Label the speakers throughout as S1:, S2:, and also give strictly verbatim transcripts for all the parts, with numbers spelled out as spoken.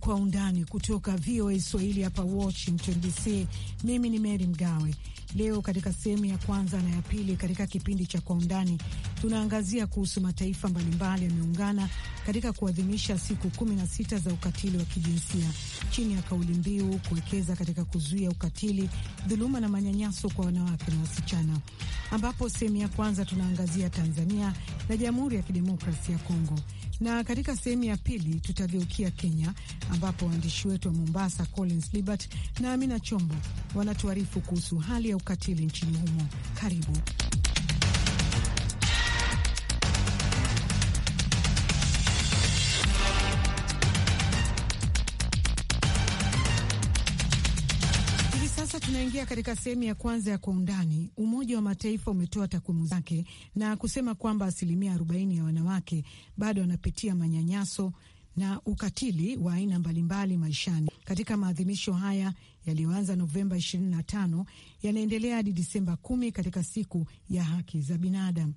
S1: Kwa Undani kutoka V O A Swahili hapa Washington D C. Mimi ni Mary Mgawe. Leo katika sehemu ya kwanza na ya pili katika kipindi cha Kwa Undani tunaangazia kuhusu mataifa mbalimbali yameungana katika kuadhimisha siku kumi na sita za ukatili wa kijinsia chini ya kauli mbiu kuwekeza katika kuzuia ukatili, dhuluma na manyanyaso kwa wanawake na wasichana, ambapo sehemu ya kwanza tunaangazia Tanzania na Jamhuri ya Kidemokrasia ya Kongo, na katika sehemu ya pili tutageukia Kenya ambapo waandishi wetu wa Mombasa Collins Libert na Amina Chombo wanatuarifu kuhusu hali ya ukatili nchini humo. Karibu. Sasa tunaingia katika sehemu ya kwanza ya Kwa Undani. Umoja wa Mataifa umetoa takwimu zake na kusema kwamba asilimia arobaini ya wanawake bado wanapitia manyanyaso na ukatili wa aina mbalimbali maishani. Katika maadhimisho haya yaliyoanza Novemba ishirini na tano yanaendelea hadi Disemba kumi katika siku ya haki za binadamu.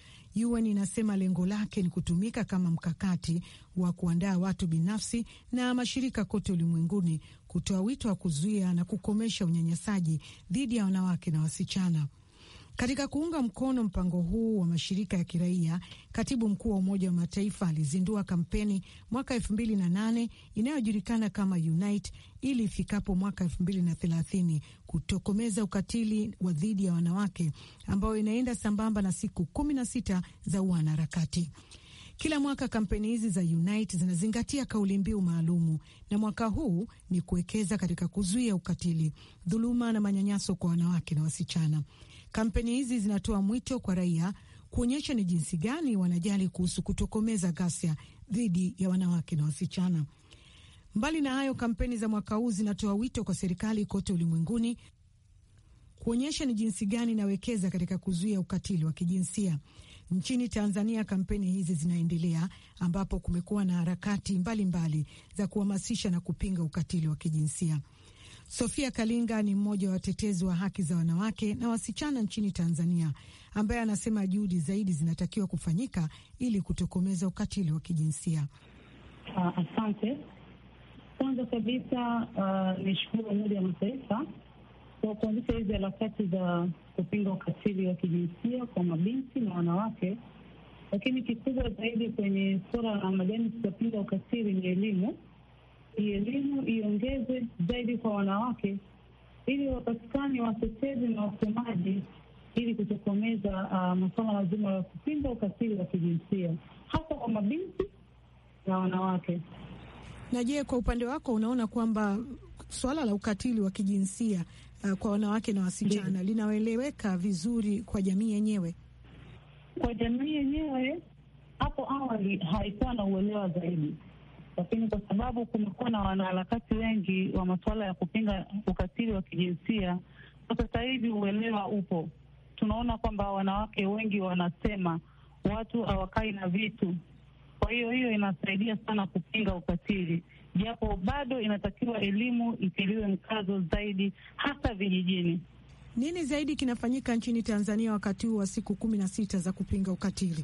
S1: U N inasema lengo lake ni kutumika kama mkakati wa kuandaa watu binafsi na mashirika kote ulimwenguni kutoa wito wa kuzuia na kukomesha unyanyasaji dhidi ya wanawake na wasichana. Katika kuunga mkono mpango huu wa mashirika ya kiraia, katibu mkuu wa Umoja wa Mataifa alizindua kampeni mwaka elfu mbili na nane inayojulikana kama Unite ili ifikapo mwaka elfu mbili na thelathini kutokomeza ukatili wa dhidi ya wanawake, ambayo inaenda sambamba na siku kumi na sita za wanaharakati. Kila mwaka kampeni hizi za Unite zinazingatia kauli mbiu maalumu, na mwaka huu ni kuwekeza katika kuzuia ukatili, dhuluma na manyanyaso kwa wanawake na wasichana. Kampeni hizi zinatoa mwito kwa raia kuonyesha ni jinsi gani wanajali kuhusu kutokomeza ghasia dhidi ya wanawake na wasichana. Mbali na hayo, kampeni za mwaka huu zinatoa wito kwa serikali kote ulimwenguni kuonyesha ni jinsi gani inawekeza katika kuzuia ukatili wa kijinsia. Nchini Tanzania kampeni hizi zinaendelea, ambapo kumekuwa na harakati mbalimbali mbali za kuhamasisha na kupinga ukatili wa kijinsia. Sofia Kalinga ni mmoja wa watetezi wa haki za wanawake na wasichana nchini Tanzania, ambaye anasema juhudi zaidi zinatakiwa kufanyika ili kutokomeza ukatili wa kijinsia.
S2: Uh, asante. Kwanza kabisa uh, nishukuru Umoja wa Mataifa kwa kuanzisha hizi harakati za kupinga ukatili wa kijinsia kwa mabinti na wanawake, lakini kikubwa zaidi kwenye suala la majani tutapinga ukatili ni elimu. Hii elimu iongeze zaidi kwa wanawake ili wapatikane watetezi na wasemaji ili kutokomeza uh, masuala mazima ya kupinga ukatili wa kijinsia hasa kwa mabinti na wanawake.
S1: Na je, kwa upande wako unaona kwamba swala la ukatili wa kijinsia uh, kwa wanawake na wasichana linaeleweka vizuri kwa jamii yenyewe?
S2: Kwa jamii yenyewe hapo awali haikuwa na uelewa zaidi, lakini kwa sababu kumekuwa na wanaharakati wengi wa masuala ya kupinga ukatili wa kijinsia, sasa hivi uelewa upo. Tunaona kwamba wanawake wengi wanasema watu hawakai na vitu. Kwa hiyo hiyo inasaidia sana kupinga ukatili, japo bado inatakiwa elimu itiliwe mkazo zaidi hasa vijijini.
S1: Nini zaidi kinafanyika nchini Tanzania wakati huu wa siku kumi na sita za kupinga ukatili?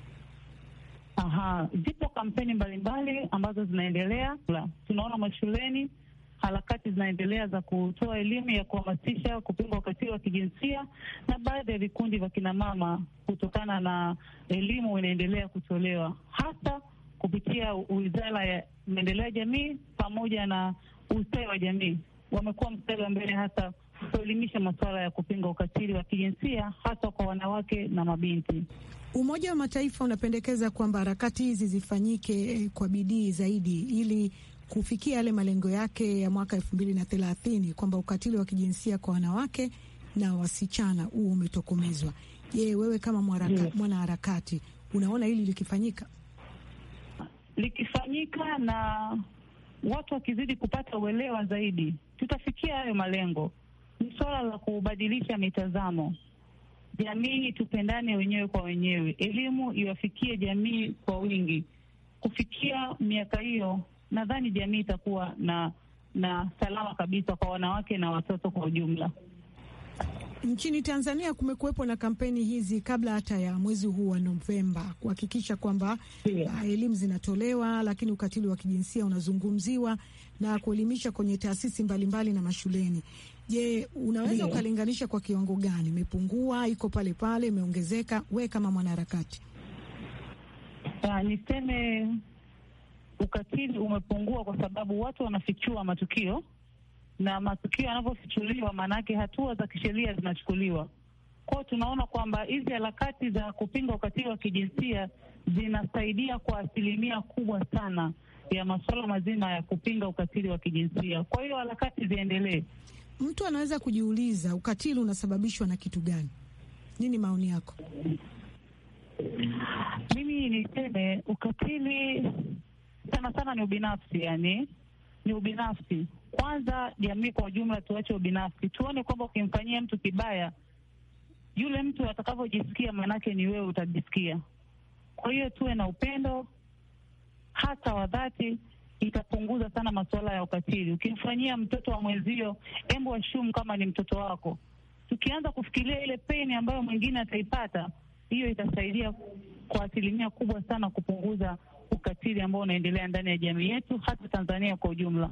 S2: Aha, zipo kampeni mbalimbali ambazo zinaendelea. Tunaona mashuleni harakati zinaendelea za kutoa elimu ya kuhamasisha kupinga ukatili wa kijinsia, na baadhi ya vikundi vya kina mama kutokana na elimu inaendelea kutolewa hasa kupitia Wizara ya Maendeleo ya Jamii pamoja na Ustawi wa Jamii. Wamekuwa mstari wa mbele hasa kuelimisha masuala ya kupinga ukatili wa kijinsia hasa kwa wanawake na mabinti.
S1: Umoja wa Mataifa unapendekeza kwamba harakati hizi zifanyike kwa bidii zaidi ili kufikia yale malengo yake ya mwaka elfu mbili na thelathini kwamba ukatili wa kijinsia kwa wanawake na wasichana huu umetokomezwa. Je, wewe kama mwana harakati unaona hili likifanyika?
S2: Likifanyika na watu wakizidi kupata uelewa zaidi, tutafikia hayo malengo. Ni swala la kubadilisha mitazamo. Jamii tupendane wenyewe kwa wenyewe. Elimu iwafikie jamii kwa wingi. Kufikia miaka hiyo, nadhani jamii itakuwa na na salama kabisa kwa wanawake na watoto kwa ujumla.
S1: Nchini Tanzania kumekuwepo na kampeni hizi kabla hata ya mwezi huu wa Novemba kuhakikisha kwamba yeah, elimu zinatolewa, lakini ukatili wa kijinsia unazungumziwa na kuelimisha kwenye taasisi mbalimbali na mashuleni. Je, unaweza yeah, ukalinganisha kwa kiwango gani? Imepungua, iko pale pale, imeongezeka? We kama mwanaharakati.
S2: Uh, niseme ukatili umepungua kwa sababu watu wanafichua matukio, na matukio yanavyofichuliwa maanake hatua za kisheria zinachukuliwa. Kwa tunaona kwamba hizi harakati za kupinga ukatili wa kijinsia zinasaidia kwa asilimia kubwa sana ya masuala mazima ya kupinga ukatili wa kijinsia. Kwa hiyo harakati ziendelee.
S1: Mtu anaweza kujiuliza ukatili unasababishwa na kitu gani? Nini maoni yako?
S2: Mimi niseme ukatili sana sana ni ubinafsi, yani ni ubinafsi. Kwanza jamii kwa ujumla tuache ubinafsi. Tuone kwamba ukimfanyia mtu kibaya, yule mtu atakavyojisikia manake ni wewe utajisikia. Kwa hiyo tuwe na upendo hata wa dhati, itapunguza sana masuala ya ukatili. Ukimfanyia mtoto wa mwenzio, embo ashumu kama ni mtoto wako. Tukianza kufikiria ile pain ambayo mwingine ataipata, hiyo itasaidia kwa asilimia kubwa sana kupunguza ukatili ambao unaendelea ndani ya jamii yetu, hata Tanzania kwa ujumla.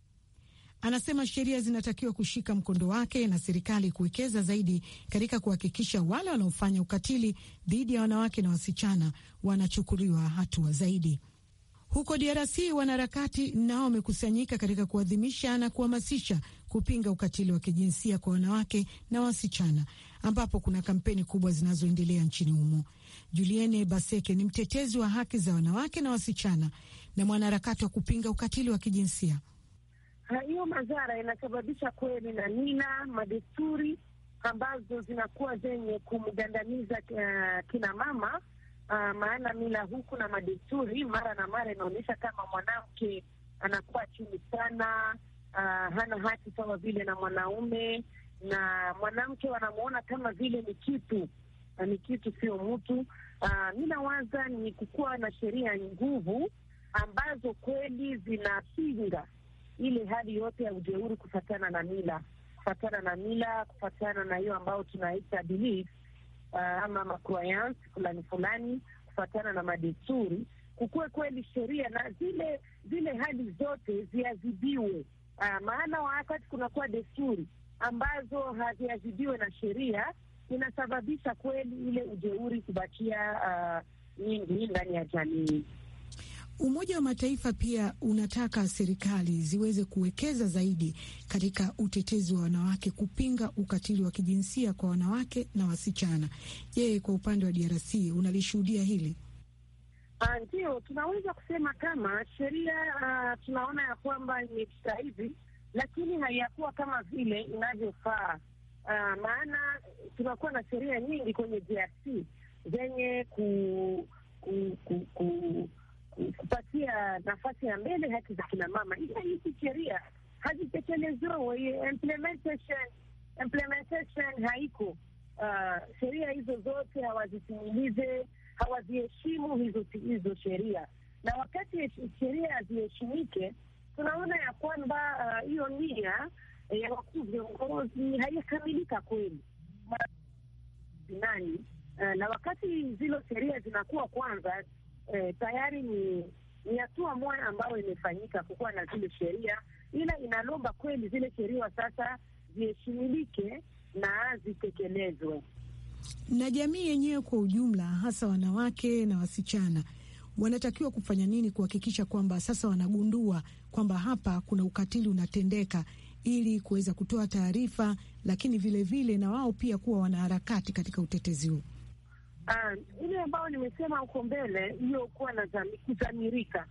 S1: Anasema sheria zinatakiwa kushika mkondo wake na serikali kuwekeza zaidi katika kuhakikisha wale wanaofanya ukatili dhidi ya wanawake na wasichana wanachukuliwa hatua zaidi. Huko D R C wanaharakati nao wamekusanyika katika kuadhimisha na kuhamasisha kupinga ukatili wa kijinsia kwa wanawake na wasichana, ambapo kuna kampeni kubwa zinazoendelea nchini humo. Julienne Baseke ni mtetezi wa haki za wanawake na wasichana na mwanaharakati wa kupinga ukatili wa kijinsia.
S3: Hiyo madhara inasababisha kweli na nina madesturi ambazo zinakuwa zenye kumgandamiza uh, kina mama. Uh, maana mila huku na madesturi mara na mara inaonyesha kama mwanamke anakuwa chini sana, uh, hana haki sawa vile na mwanaume, na mwanamke wanamuona kama vile ni kitu, uh, ni kitu sio mtu. Uh, mimi nawaza ni kukuwa na sheria nguvu ambazo kweli zinapinga ile hali yote ya ujeuri kufatana na mila, kufatana na mila, kufatana na hiyo ambao tunaita belief, uh, ama macroyance fulani fulani, kufatana na madesturi, kukue kweli sheria na zile zile hali zote ziadhibiwe. Uh, maana wakati kunakuwa desturi ambazo haziadhibiwe na sheria, inasababisha kweli ile ujeuri kubakia uh, nyingi ndani ya jamii.
S1: Umoja wa Mataifa pia unataka serikali ziweze kuwekeza zaidi katika utetezi wa wanawake, kupinga ukatili wa kijinsia kwa wanawake na wasichana. Je, kwa upande wa D R C unalishuhudia hili?
S3: Ndio, tunaweza kusema kama sheria uh, tunaona ya kwamba imejitahidi, lakini haiyakuwa kama vile inavyofaa. Uh, maana tunakuwa na sheria nyingi kwenye D R C zenye ku, ku, ku, ku kupatia nafasi ya mbele haki za kina mama. Ila hizi sheria hazitekelezwa, implementation implementation haiko. Uh, sheria hizo zote hawazitimilize, hawaziheshimu hizo hizo sheria, na wakati sheria haziheshimike, tunaona ya kwamba hiyo uh, nia ya wakuu viongozi haikamilika kweli nani. Uh, na wakati zile sheria zinakuwa kwanza Eh, tayari ni ni hatua moja ambayo imefanyika kukuwa na zile sheria, ila inalomba kweli zile sheria sasa ziheshimilike na zitekelezwe.
S1: Na jamii yenyewe kwa ujumla, hasa wanawake na wasichana, wanatakiwa kufanya nini kuhakikisha kwamba sasa wanagundua kwamba hapa kuna ukatili unatendeka, ili kuweza kutoa taarifa, lakini vile vile na wao pia kuwa wanaharakati katika utetezi huu?
S3: Uh, ile ambayo nimesema huko mbele, hiyo kuwa na kuzamirika,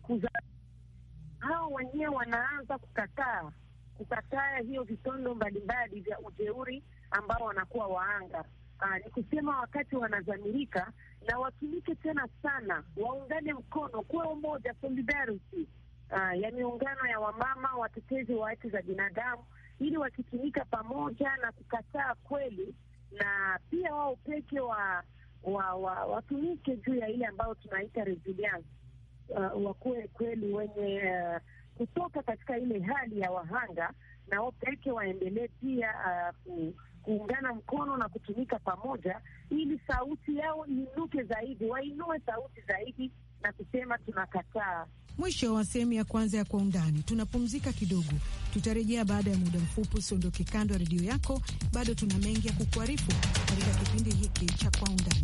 S3: hao wenyewe wanaanza kukataa kukataa hiyo vitondo mbalimbali vya ujeuri ambao wanakuwa waanga. Uh, ni kusema wakati wanazamirika na watumike tena sana, waungane mkono kwa umoja, solidarity, uh, ya miungano ya wamama watetezi wa haki za binadamu, ili wakitumika pamoja na kukataa kweli, na pia wao peke wa wa, wa watumike juu ya ile ambayo tunaita resilience, uh, wakuwe kweli wenye uh, kutoka katika ile hali ya wahanga, na wao peke waendelee pia uh, kuungana mkono na kutumika pamoja, ili sauti yao iinuke zaidi, wainue sauti zaidi na kusema tunakataa.
S1: Mwisho wa sehemu ya kwanza ya Kwa Undani. Tunapumzika kidogo, tutarejea baada ya muda mfupi. Usiondoke kando ya redio yako, bado tuna mengi ya kukuarifu katika kipindi hiki cha Kwa Undani.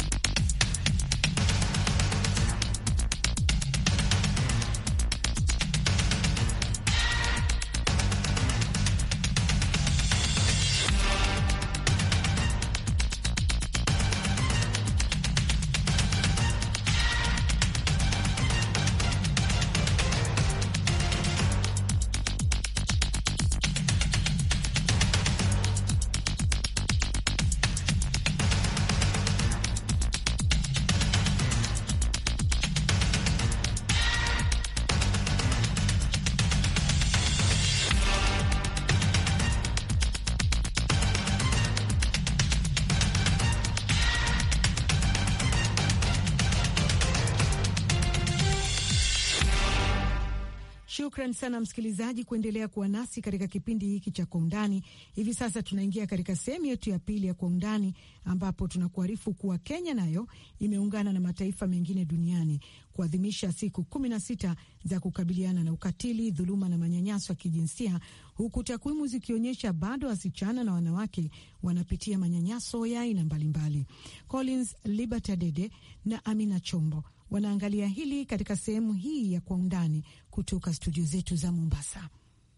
S1: Shukran sana msikilizaji kuendelea kuwa nasi katika kipindi hiki cha Kwa Undani. Hivi sasa tunaingia katika sehemu yetu ya pili ya Kwa Undani, ambapo tunakuarifu kuwa Kenya nayo imeungana na mataifa mengine duniani kuadhimisha siku kumi na sita za kukabiliana na ukatili, dhuluma na manyanyaso ya kijinsia, huku takwimu zikionyesha bado wasichana na wanawake wanapitia manyanyaso ya aina mbalimbali. Collins Libertadede na Amina Chombo wanaangalia hili katika sehemu hii ya Kwa Undani kutoka studio zetu za Mombasa.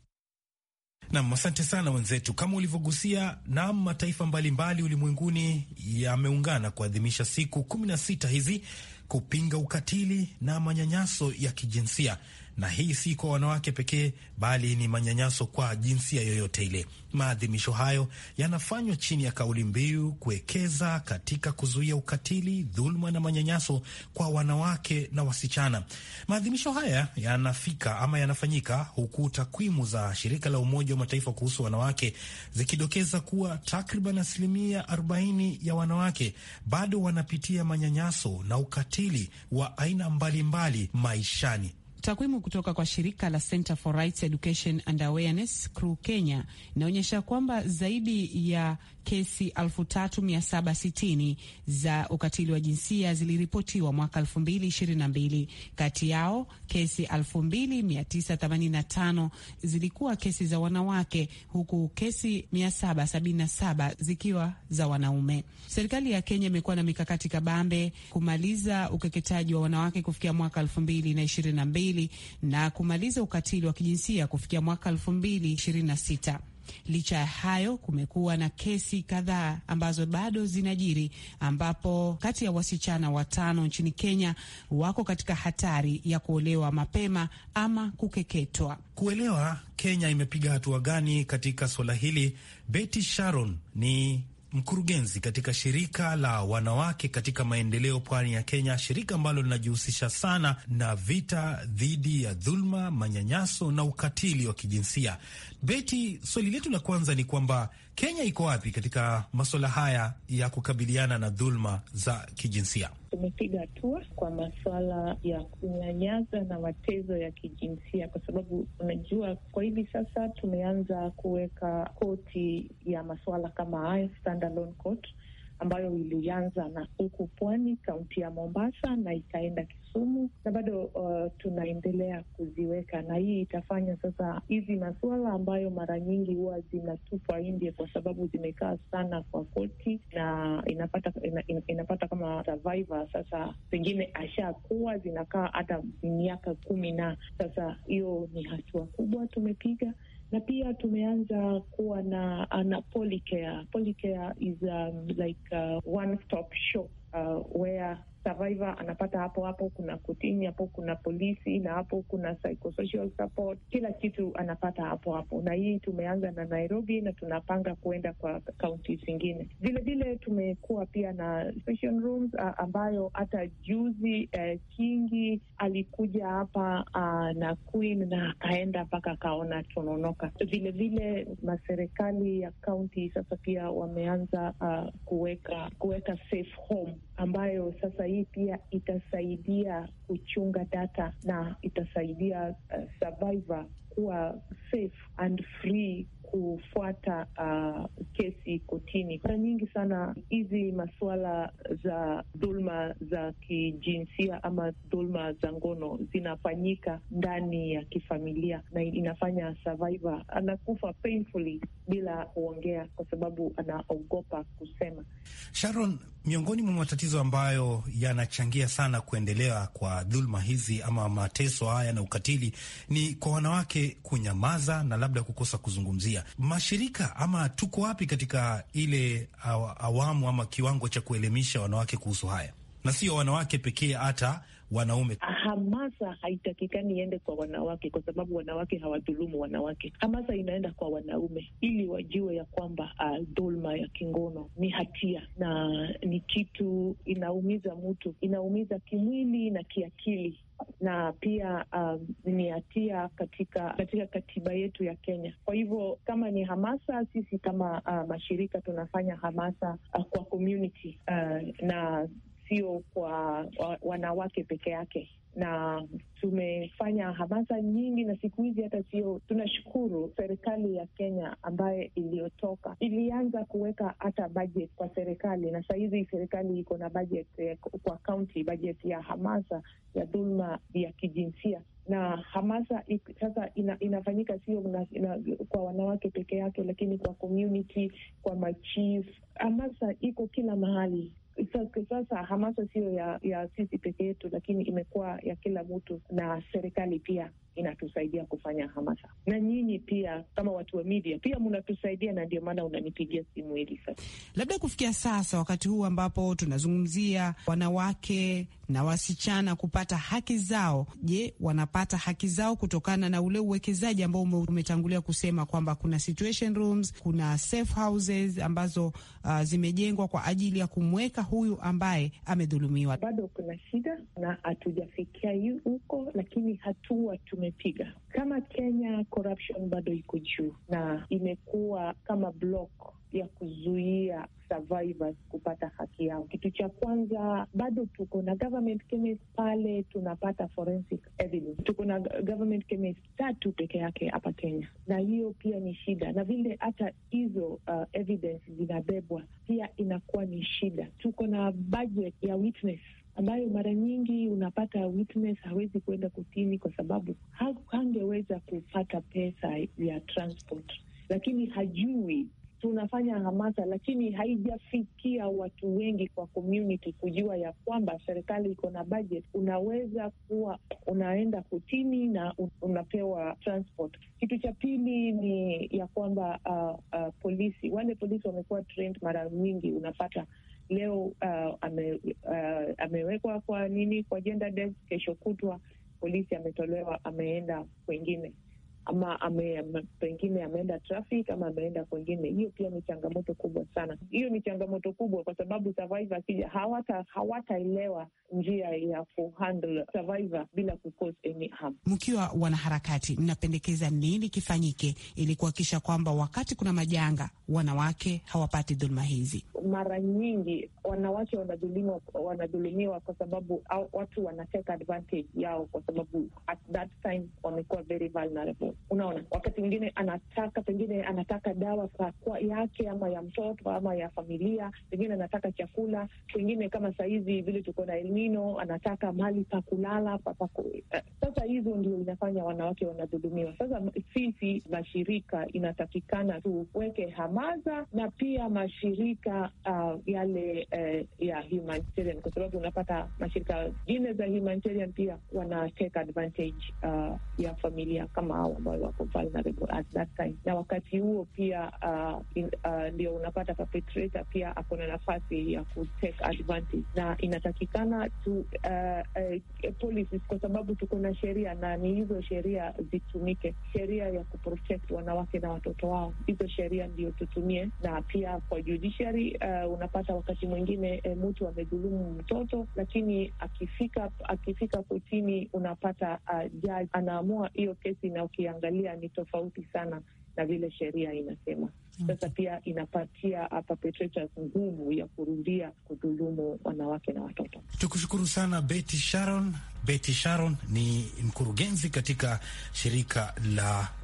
S4: Nam, asante sana wenzetu. Kama ulivyogusia, na mataifa mbalimbali ulimwenguni yameungana kuadhimisha siku kumi na sita hizi kupinga ukatili na manyanyaso ya kijinsia. Na hii si kwa wanawake pekee, bali ni manyanyaso kwa jinsia yoyote ile. Maadhimisho hayo yanafanywa chini ya kauli mbiu kuwekeza katika kuzuia ukatili, dhuluma na manyanyaso kwa wanawake na wasichana. Maadhimisho haya yanafika ama yanafanyika huku takwimu za shirika la Umoja wa Mataifa kuhusu wanawake zikidokeza kuwa takriban asilimia arobaini ya wanawake bado wanapitia manyanyaso na ukatili wa aina mbalimbali maishani.
S5: Takwimu kutoka kwa shirika la Center for Rights Education and Awareness C R U Kenya inaonyesha kwamba zaidi ya kesi elfu tatu mia saba sitini za ukatili wa jinsia ziliripotiwa mwaka elfu mbili ishirini na mbili. Kati yao kesi elfu mbili mia tisa themanini na tano zilikuwa kesi za wanawake, huku kesi mia saba sabini na saba zikiwa za wanaume. Serikali ya Kenya imekuwa na mikakati kabambe kumaliza ukeketaji wa wanawake kufikia mwaka elfu mbili na ishirini na mbili na kumaliza ukatili wa kijinsia kufikia mwaka elfu mbili ishirini na sita. Licha ya hayo, kumekuwa na kesi kadhaa ambazo bado zinajiri, ambapo kati ya wasichana watano nchini Kenya wako katika hatari ya kuolewa mapema ama kukeketwa.
S4: Kuelewa Kenya imepiga hatua gani katika swala hili, Betty Sharon ni mkurugenzi katika shirika la wanawake katika maendeleo pwani ya Kenya, shirika ambalo linajihusisha sana na vita dhidi ya dhulma, manyanyaso na ukatili wa kijinsia. Betty, swali letu la kwanza ni kwamba Kenya iko wapi katika masuala haya ya kukabiliana na dhulma za kijinsia?
S6: Tumepiga hatua kwa masuala ya kunyanyasa na matezo ya kijinsia, kwa sababu unajua kwa hivi sasa tumeanza kuweka koti ya masuala kama haya, standalone court, ambayo ilianza na huku pwani, kaunti ya Mombasa, na ikaenda Kisumu, na bado uh, tunaendelea kuziweka. Na hii itafanya sasa hizi masuala ambayo mara nyingi huwa zinatupwa nje kwa sababu zimekaa sana kwa koti, na inapata ina, inapata kama survivor sasa pengine ashakuwa zinakaa hata miaka kumi, na sasa hiyo ni hatua kubwa tumepiga. Na pia tumeanza kuwa na na Polycare. Polycare is um, like a one-stop shop uh, where survivor anapata hapo hapo, kuna kotini hapo, kuna polisi, na hapo kuna psychosocial support, kila kitu anapata hapo hapo. Na hii tumeanza na Nairobi na tunapanga kuenda kwa kaunti zingine. Vile vile tumekuwa pia na session rooms uh, ambayo hata juzi uh, Kingi alikuja hapa uh, na Queen na akaenda mpaka akaona Tononoka. Vile vile maserikali ya kaunti sasa pia wameanza uh, kuweka kuweka safe home, ambayo sasa hii pia itasaidia kuchunga data na itasaidia uh, survivor kuwa safe and free kufuata uh, kesi kotini. Mara nyingi sana hizi masuala za dhulma za kijinsia ama dhulma za ngono zinafanyika ndani ya kifamilia, na inafanya survivor anakufa painfully bila kuongea kwa sababu anaogopa kusema.
S4: Sharon, miongoni mwa matatizo ambayo yanachangia sana kuendelea kwa dhulma hizi ama mateso haya na ukatili ni kwa wanawake kunyamaza na labda kukosa kuzungumzia. Mashirika ama tuko wapi katika ile awamu ama kiwango cha kuelimisha wanawake kuhusu haya? Na sio wanawake pekee, hata wanaume.
S6: Hamasa haitakikani iende kwa wanawake kwa sababu wanawake hawadhulumu wanawake. Hamasa inaenda kwa wanaume ili wajue ya kwamba uh, dhulma ya kingono ni hatia na ni kitu inaumiza mtu, inaumiza kimwili na kiakili, na pia um, ni hatia katika katika katiba yetu ya Kenya. Kwa hivyo kama ni hamasa, sisi kama uh, mashirika tunafanya hamasa uh, kwa community uh, na sio kwa wanawake peke yake, na tumefanya hamasa nyingi, na siku hizi hata sio, tunashukuru serikali ya Kenya ambaye iliyotoka ilianza kuweka hata budget kwa serikali, na sasa hizi serikali iko na budget eh, kwa county budget ya hamasa ya dhulma ya kijinsia. Na hamasa sasa ina, inafanyika sio ina, kwa wanawake peke yake, lakini kwa community, kwa machief. Hamasa iko kila mahali. Sasa hamasa sio ya, ya sisi peke yetu, lakini imekuwa ya kila mtu, na serikali pia inatusaidia kufanya hamasa. Na nyinyi pia kama watu wa media pia mnatusaidia, na ndio maana unanipigia simu hili sasa.
S5: Labda kufikia sasa, wakati huu ambapo tunazungumzia wanawake na wasichana kupata haki zao, je, wanapata haki zao kutokana na ule uwekezaji ambao umetangulia kusema kwamba kuna situation rooms, kuna safe houses ambazo uh, zimejengwa kwa ajili ya kumweka huyu ambaye amedhulumiwa?
S6: Bado kuna shida na hatujafikia huko, lakini hatua tumepiga. Kama Kenya, corruption bado iko juu na imekuwa kama block ya kuzuia survivors kupata haki yao. Kitu cha kwanza, bado tuko na government chemist pale, tunapata forensic evidence. Tuko na government chemist tatu peke yake hapa Kenya, na hiyo pia ni shida. Na vile hata hizo uh, evidence zinabebwa pia inakuwa ni shida. Tuko na budget ya witness ambayo mara nyingi unapata witness hawezi kwenda kotini kwa sababu hangeweza kupata pesa ya transport, lakini hajui. Tunafanya hamasa, lakini haijafikia watu wengi kwa community kujua ya kwamba serikali iko na budget. Unaweza kuwa unaenda kotini na unapewa transport. Kitu cha pili ni ya kwamba uh, uh, polisi, wale polisi wamekuwa trained. Mara nyingi unapata leo uh, ame, uh, amewekwa kwa nini kwa gender desk, kesho kutwa polisi ametolewa ameenda kwengine, ama ame, pengine ameenda traffic ama ameenda kwengine. Hiyo pia ni changamoto kubwa sana. Hiyo ni changamoto kubwa kwa sababu survivor kija hawata hawataelewa njia ya kuhandle survivor bila kucause any harm.
S5: Mkiwa wanaharakati, mnapendekeza nini kifanyike ili kuhakikisha kwamba wakati kuna majanga wanawake hawapati dhulma hizi?
S6: Mara nyingi wanawake wanadhulumiwa wanadhulumiwa kwa sababu au, watu wanateka advantage yao kwa sababu at that time wamekuwa very vulnerable. Unaona, wakati mwingine anataka pengine anataka dawa kwa yake ama ya mtoto ama ya familia, pengine anataka chakula, pengine kama saizi vile tuko na El Nino anataka mahali pa kulala pa pa. Sasa hizo ndio inafanya wanawake wanadhulumiwa. Sasa sisi mashirika inatakikana tuweke hamasa, na pia mashirika uh, yale uh, ya humanitarian, kwa sababu unapata mashirika ingine za humanitarian pia wana take advantage uh, ya familia kama hao ambao wako vulnerable at that time. Na wakati huo pia uh, in, uh, ndio unapata perpetrator pia ako na nafasi ya ku take advantage, na inatakikana tu uh, uh, policies, kwa sababu tuko na sheria na ni hizo sheria zitumike, sheria ya kuprotect wanawake na watoto wao. Hizo sheria ndio tutumie, na pia kwa judiciary uh, unapata wakati mwingine uh, mtu amedhulumu mtoto, lakini akifika akifika kotini unapata uh, judge anaamua hiyo kesi, na ukiangalia ni tofauti sana na vile sheria inasema. Sasa pia inapatia perpetrators nguvu ya kurudia kudhulumu wanawake na watoto.
S4: Tukushukuru sana Betty Sharon. Betty Sharon ni mkurugenzi katika shirika la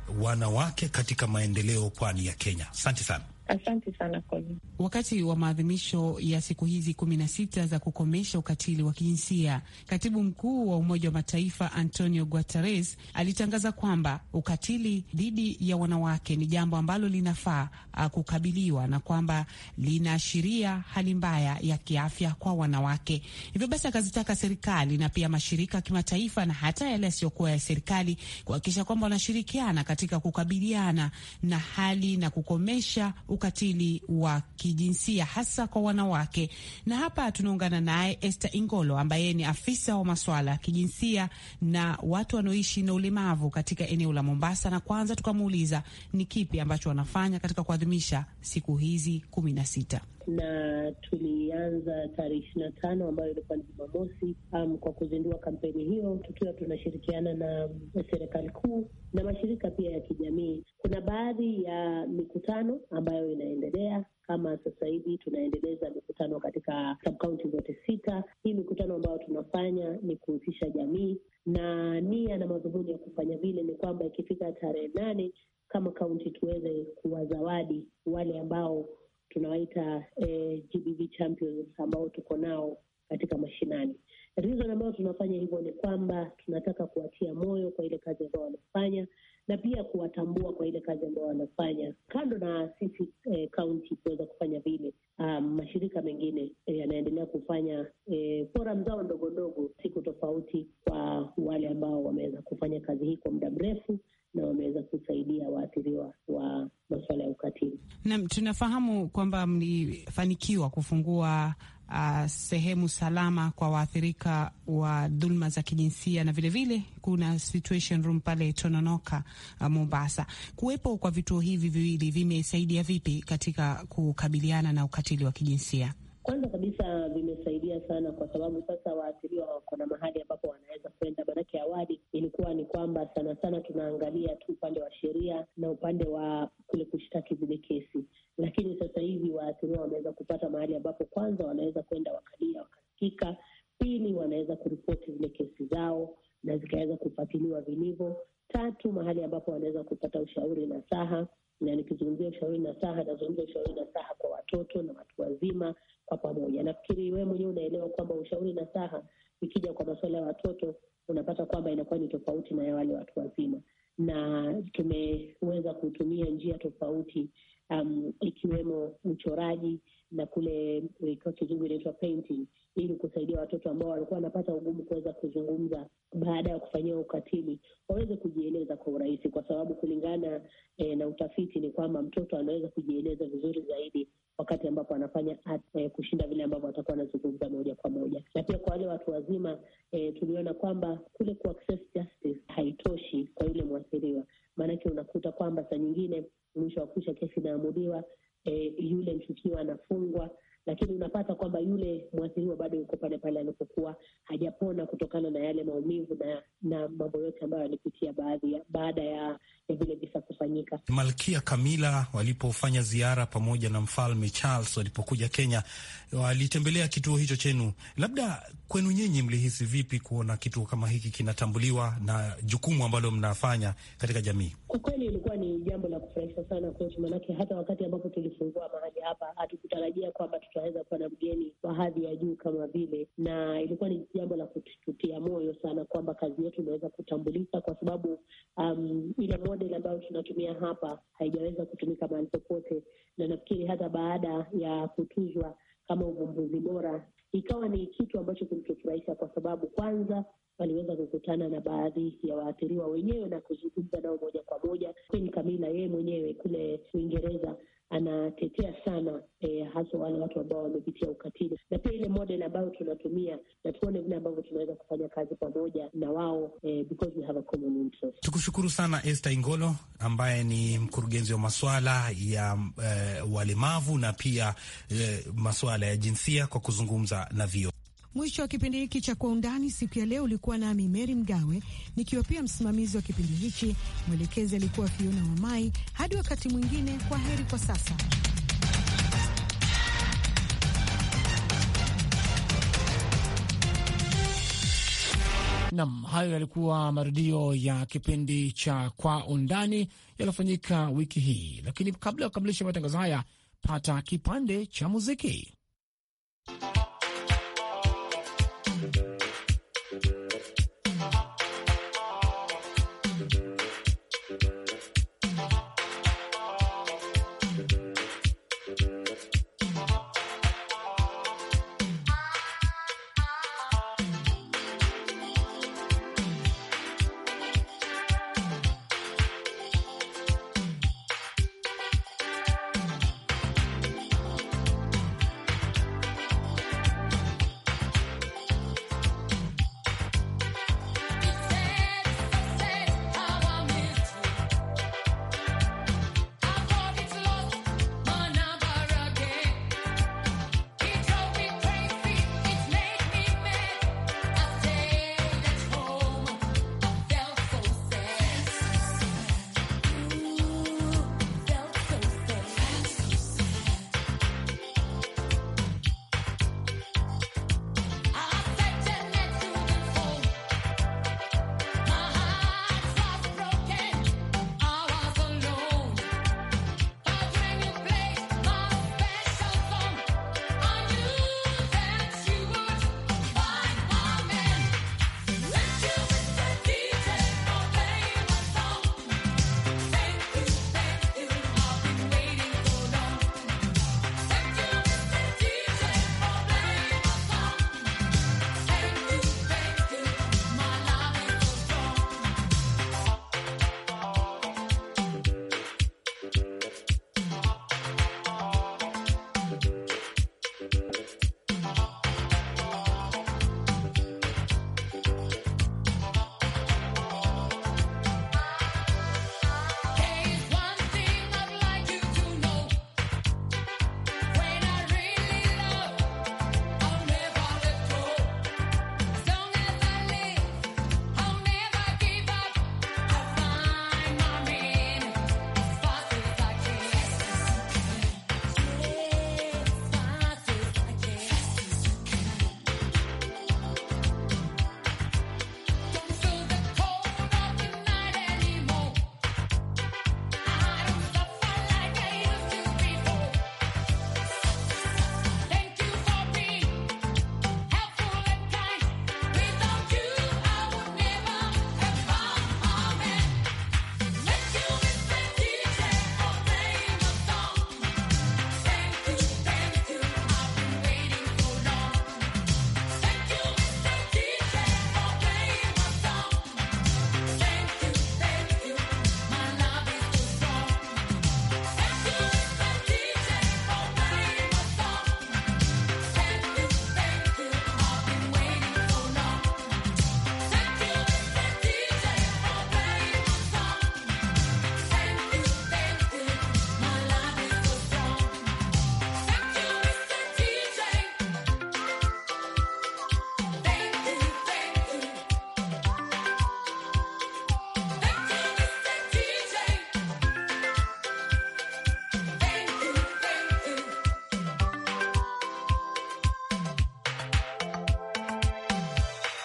S4: wanawake katika maendeleo pwani ya Kenya. Asante sana.
S6: Asante sana Colin.
S5: Wakati wa maadhimisho ya siku hizi kumi na sita za kukomesha ukatili wa kijinsia, katibu mkuu wa Umoja wa Mataifa Antonio Guterres alitangaza kwamba ukatili dhidi ya wanawake ni jambo ambalo linafaa uh, kukabiliwa na kwamba linaashiria hali mbaya ya kiafya kwa wanawake. Hivyo basi akazitaka serikali na pia mashirika ya kimataifa na hata yale yasiyokuwa ya serikali kuhakikisha kwamba wanashirikiana katika kukabiliana na hali na kukomesha ukatili wa kijinsia hasa kwa wanawake. Na hapa tunaungana naye Esther Ingolo ambaye ni afisa wa masuala ya kijinsia na watu wanaoishi na ulemavu katika eneo la Mombasa, na kwanza tukamuuliza ni kipi ambacho wanafanya katika kuadhimisha siku hizi kumi na sita.
S7: Na tulianza tarehe ishirini na tano ambayo ilikuwa ni Jumamosi, um, kwa kuzindua kampeni hiyo tukiwa tunashirikiana na serikali kuu na mashirika pia ya kijamii. Kuna baadhi ya mikutano ambayo inaendelea, kama sasa hivi tunaendeleza mikutano katika sub-county zote sita. Hii mikutano ambayo tunafanya ni kuhusisha jamii, na nia na madhumuni ya kufanya vile ni kwamba ikifika tarehe nane kama kaunti tuweze kuwazawadi wale ambao tunawaita eh, G B V champions ambao tuko nao katika mashinani. Reason ambayo tunafanya hivyo ni kwamba tunataka kuwatia moyo kwa ile kazi ambayo wanafanya na pia kuwatambua kwa ile kazi ambayo wanafanya. Kando na sisi eh, county kuweza kufanya vile, um, mashirika mengine eh, yanaendelea kufanya eh, forum zao ndogo ndogo siku tofauti kwa wale ambao wameweza kufanya kazi hii kwa muda mrefu na wameweza kusaidia waathiriwa wa masuala ya ukatili.
S5: Naam, tunafahamu kwamba mlifanikiwa kufungua uh, sehemu salama kwa waathirika wa dhulma za kijinsia, na vile vile kuna situation room pale Tononoka, uh, Mombasa. Kuwepo kwa vituo hivi viwili vimesaidia vipi katika kukabiliana na ukatili wa kijinsia?
S7: Kwanza kabisa vimesaidia sana kwa sababu sasa waathiriwa wako na mahali ambapo wanaweza kwenda. Maanake awali ilikuwa ni kwamba sana sana tunaangalia tu upande wa sheria na upande wa kule kushtaki zile kesi, lakini sasa hivi waathiriwa wameweza kupata mahali ambapo kwanza wanaweza kwenda wakalia wakasikika, pili wanaweza kuripoti zile kesi zao na zikaweza kufuatiliwa vilivyo, tatu mahali ambapo wanaweza kupata ushauri na saha. Na nikizungumzia ushauri na saha, nazungumzia ushauri na saha kwa watoto na watu wazima kwa pamoja. Nafikiri wewe mwenyewe unaelewa kwamba ushauri na saha ikija kwa masuala ya watoto unapata kwamba inakuwa ni tofauti na ya wale watu wazima, na tumeweza kutumia njia tofauti, um, ikiwemo uchoraji na kule kwa kizungu inaitwa painting, ili kusaidia watoto ambao walikuwa wanapata ugumu kuweza kuzungumza baada ya kufanyia ukatili waweze kujieleza kwa urahisi, kwa sababu kulingana eh, na utafiti ni kwamba mtoto anaweza kujieleza vizuri zaidi wakati ambapo anafanya art, eh, kushinda vile ambavyo atakuwa anazungumza moja kwa moja. Na pia kwa wale watu wazima eh, tuliona kwamba kule ku access justice haitoshi kwa yule mwathiriwa, maanake unakuta kwamba saa nyingine mwisho wa kusha kesi inaamuliwa, eh, yule mshukiwa anafungwa, lakini unapata kwamba yule mwathiriwa bado yuko pale pale alipokuwa, hajapona kutokana na yale maumivu na na mambo yote ambayo alipitia baadhi ya baada ya, ya vile visa kufanyika. Malkia
S4: Camilla walipofanya ziara pamoja na Mfalme Charles walipokuja Kenya, walitembelea kituo hicho chenu. Labda kwenu nyinyi mlihisi vipi kuona kituo kama hiki kinatambuliwa na jukumu ambalo mnafanya katika jamii?
S7: Kwa kweli ilikuwa ni jambo la kufurahisha sana kwetu, manake hata wakati ambapo tulifungua mahali hapa hatukutarajia kwamba tutaweza kuwa na mgeni wa hadhi ya juu kama vile, na ilikuwa ni jambo la kututia moyo sana kwamba kazi yetu inaweza kutambulika, kwa sababu um, ile model ambayo tunatumia hapa haijaweza kutumika mahali popote, na nafikiri hata baada ya kutuzwa kama uvumbuzi bora ikawa ni kitu ambacho kilitufurahisha, kwa sababu kwanza waliweza kukutana na baadhi ya waathiriwa wenyewe na kuzungumza nao moja kwa moja. Queen Camilla yeye mwenyewe kule Uingereza anatetea sana eh, hasa wale watu ambao wamepitia ukatili, na pia ile model ambayo tunatumia, na tuone vile ambavyo tunaweza kufanya kazi pamoja na wao eh, because we have a common interest.
S4: Tukushukuru sana Esther Ingolo ambaye ni mkurugenzi wa masuala ya eh, walemavu na pia eh, masuala ya jinsia kwa kuzungumza na Vio.
S1: Mwisho wa kipindi hiki cha Kwa Undani siku ya leo ulikuwa nami Mary Mgawe nikiwa pia msimamizi wa kipindi hiki. Mwelekezi alikuwa Fiona Wamai. Hadi wakati mwingine, kwa heri kwa sasa.
S8: Nam, hayo yalikuwa marudio ya kipindi cha Kwa Undani yaliyofanyika wiki hii, lakini kabla ya kukamilisha matangazo haya, pata kipande cha muziki.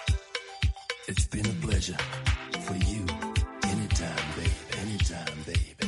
S9: It's been a pleasure for you. Anytime, babe. Anytime, babe.